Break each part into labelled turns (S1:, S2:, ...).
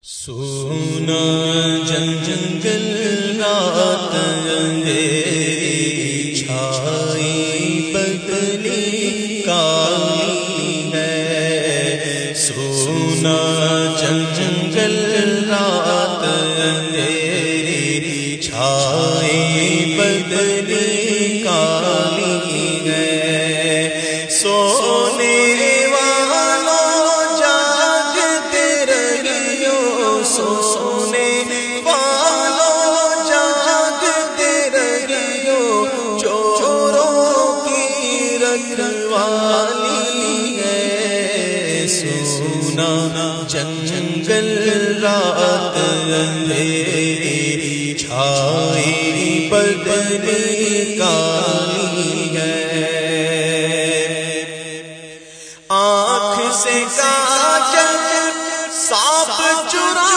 S1: سونا جنگل رات اندھیری چھائی بدلی کالی ہے. سونا جنگل رات اندھیری چھائی بدلی کالی ہے. سونے سونے والوں جاگتے رہیو چوروں کی رکھوالی ہے. سونا جنگل رات اندھیری چھائی بدلی کالی ہے. آنکھ سے کاجل سانپ چرا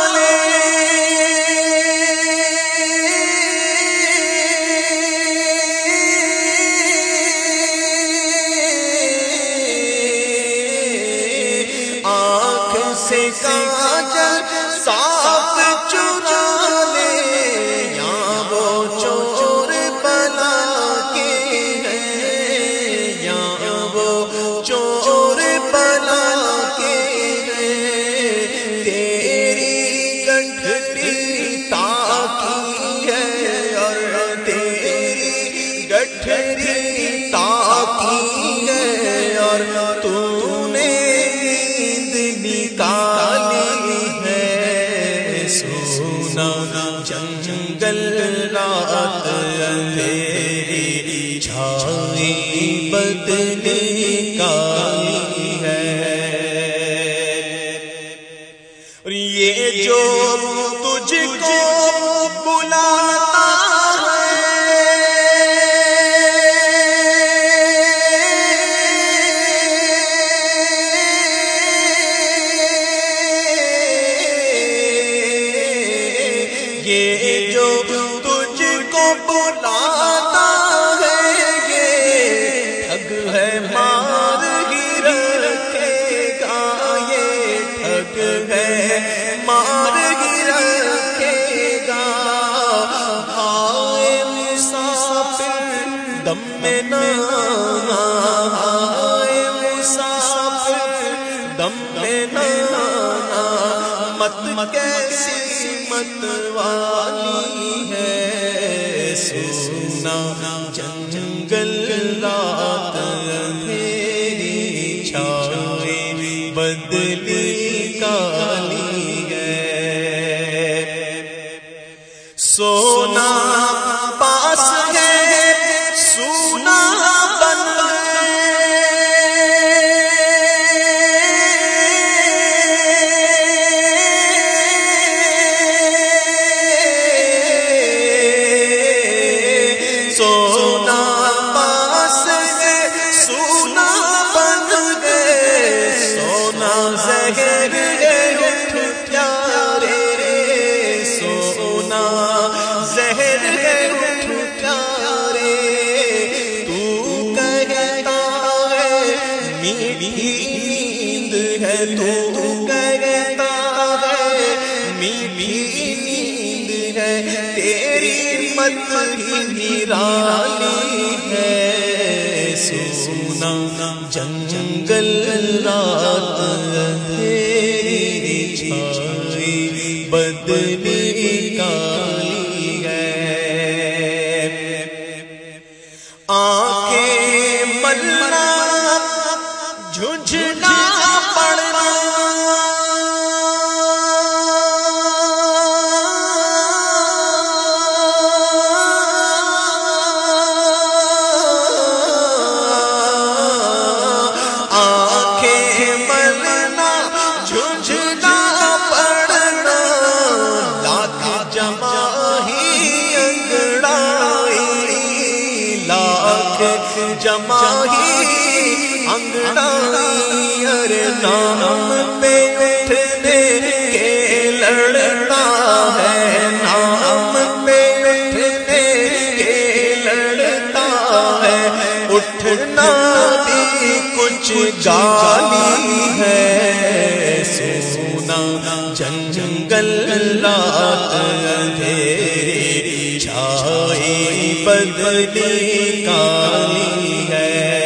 S1: سے کاجل سانپ چرا لے یا وہ چور بلا کے ہیں یا وہ چور بلا کے ہیں. تیری گٹھری تاکی ہے اور تیری گٹھری تاکی ہے اور تو نے کالی ہے. سونا جنگل رات اندھیری چھائی بدلی کالی ہے. اور یہ جو تجھ کو بلاتا یہ جو تجھ کو بلاتا ہے یہ ٹھگ ہے مار ہی رکھے گا. یہ ٹھگ ہے مار ہی رکھے گا. ہائے مسافر دم میں نہ ہائے مسافر دم میں نہ مت کیسی مت والی ہے. سونا جنگل رات اندھیری چھائی بدلی کالی ہے. سونا پاس ہے سونا بن سونا پاس ہے سونا بن گئے. سونا زہر ہے اٹھ پیارے سونا زہر ہے اٹھ پیارے. تو کہتا ہے میری نیند ہے تو کہتا ہے میری نیند ہے. تیری مت ہی نرالی ہے. سونا جنگل رات اندھیری چھائی بدلی کالی ہے. آنکھیں ملنا جھنجھنا پڑنا جمع ہی انگڑائی. ارے نام پہ اٹھنے کے لڑتا ہے نام پہ اٹھنے کے لڑتا ہے. اٹھنا بھی کچھ گالی ہے. سونا سونا جنگل رات اندھیری چھائی بدلی کالی ہے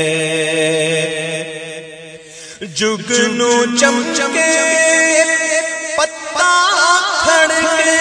S1: جگنو چمچمے پتا کھڑکے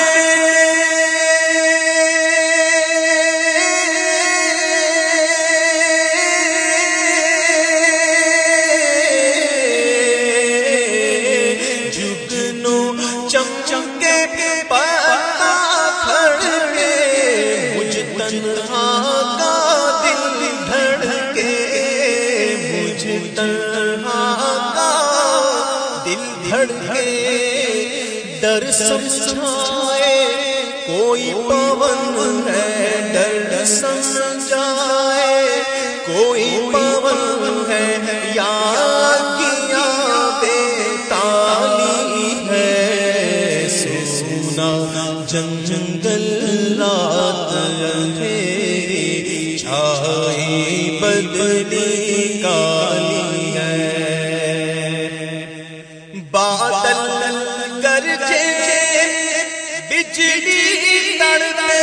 S1: ڈر سمجھائے کوئی پون ہے ڈر سمجھائے کوئی پون ہے یا کیا بے تالی ہے سونا جنگل رات اندھیری چھائی بدلی کالی ہے بادل گرجے بجلی تڑپے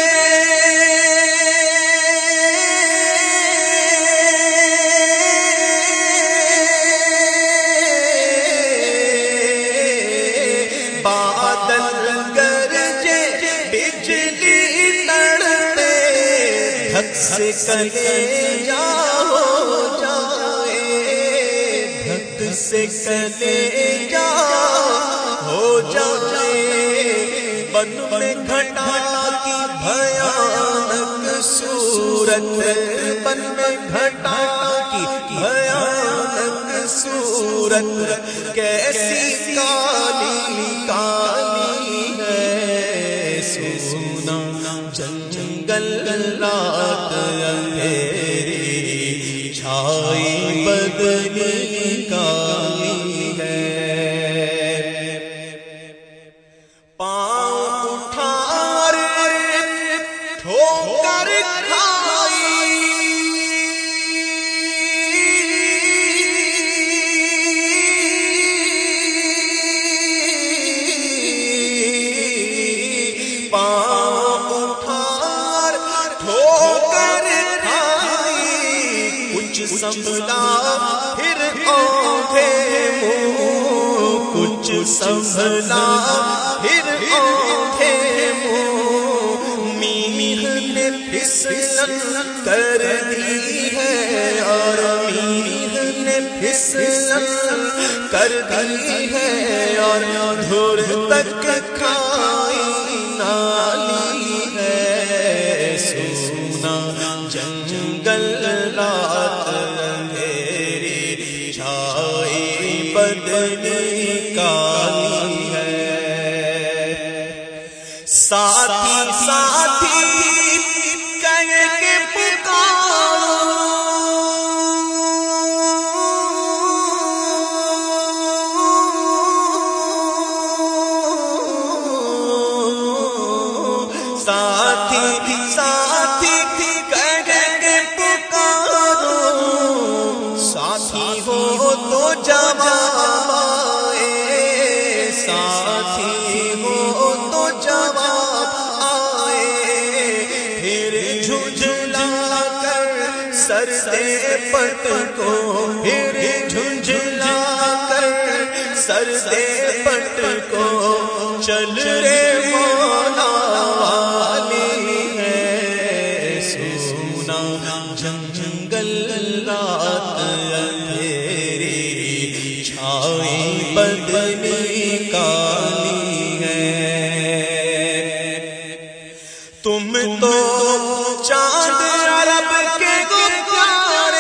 S1: بادل گرجے بجلی تڑپے دھک سے کلیجا ہو جائے دھک سے کلیجا ہو جائے بن میں گھٹا کی بھیانک صورت بن میں گھٹا کی بھیانک صورت کیسی کالی کالی ہے سونا جنگل رات اندھیری چھائی بدلی کالی ہے سنبھلا پھر آنکھیں منہ کچھ سنبھلا پھر آنکھیں منہ میہ نے پھسلن کر دی ہے اور میہ نے پھسلن کر دی ہے اور دھر تک کھائی نالی ہے سونا جنگل رات اندھیری چھائی بدلی کالی ہے ساتھی ساتھی کہہ کے پکارو ساتھی ساتھی ساتھی ہو تو جواب آئے ساتھی ہو تو جواب آئے پھر جھنجھلا کر سر دے پٹ کو پھر جھنجھلا کر سر دے پٹ کو چل رے مولا والی ہے سونا جنگل رات اندھیری چھائی بدلی کالی ہے تم تو چاند عرب کے گلزارے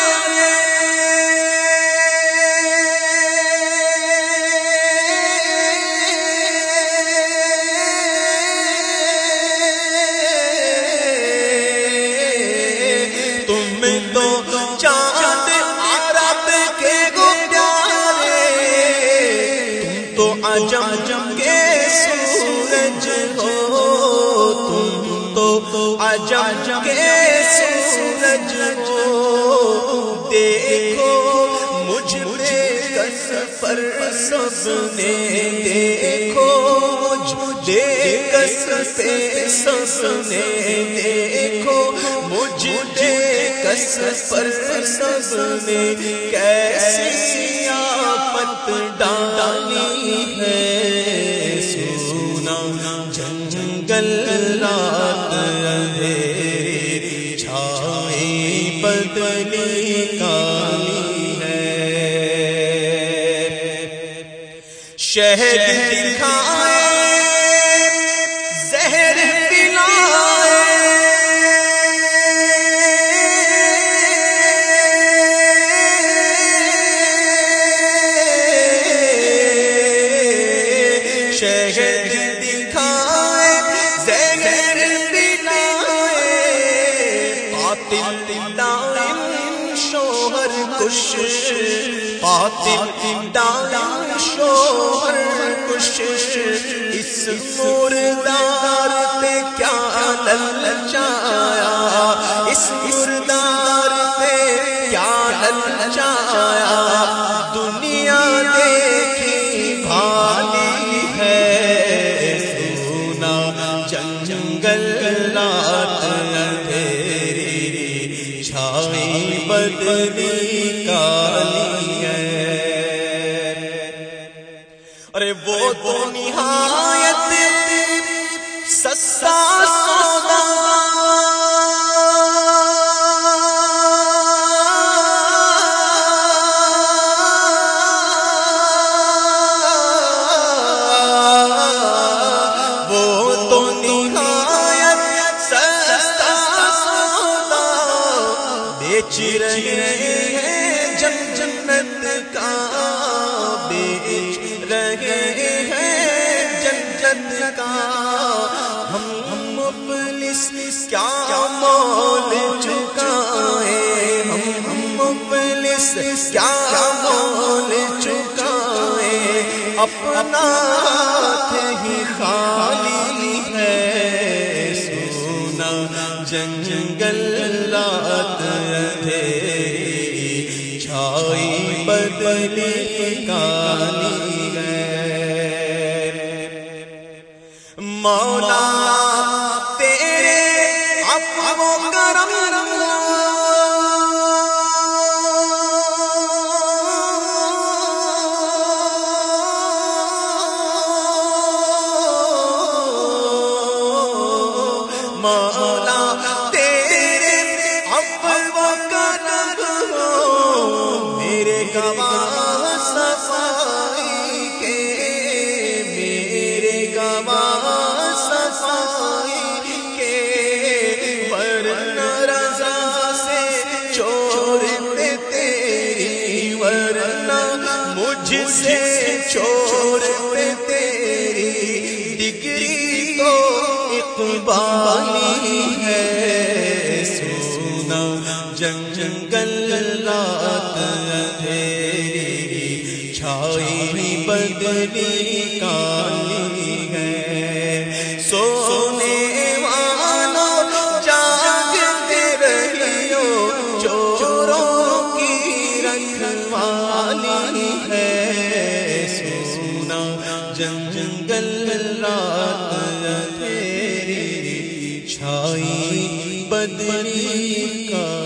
S1: عجم کے سورج ہو تم تو عجم کے سورج ہو دیکھو مجھ پہ کس پر سب سب نے دیکھو مجھ کس پہ سب نے دیکھو مجھ کس پر سب نے کیسی آفت ڈالی ہے سونا جنگل رات اندھیری چھائی بدلی کالی ہے شہد دکھائے زہر پلائے شہد دکھائے زہر پلائے قاتل دائم شوہر کش قاتل دائم شوہر کش اس مردار پہ کیا للچایا اس مردار پہ کیا للچایا دنیا دیکھی بھالی ہے سونا جنگل رات اندھیری چھائی بدلی کالی ہے ارے وہ تو نہایت سستا سودا وہ تو نہایت سستا سودا بیچ رہے ہیں جنت کا بیچ رہے ہیں جنت کا ہم مفلس کیا مول چکائے ہم مفلس کیا مول چکائے اپنا ہاتھ ہی خالی ہے سونا جنگل رات اندھیری چھائی بدلی کالی ہے مولا تیرے عفو و کرم مولا تیرے عفو و کرم میرے گواہ صفائی کے میرے گواہ صفائی کے ورنہ رضا سے چھوڑتے تیری ورنہ مجھ سے چھوڑتے تیری ڈگری تو اقبالی ہے سونا جنگل رات اندھیری چھائی بدلی کالی ہے سونے والوں جاگتے رہیو چوروں کی رکھوالی ہے سونا جنگل رات اندھیری چھائی بدلی کا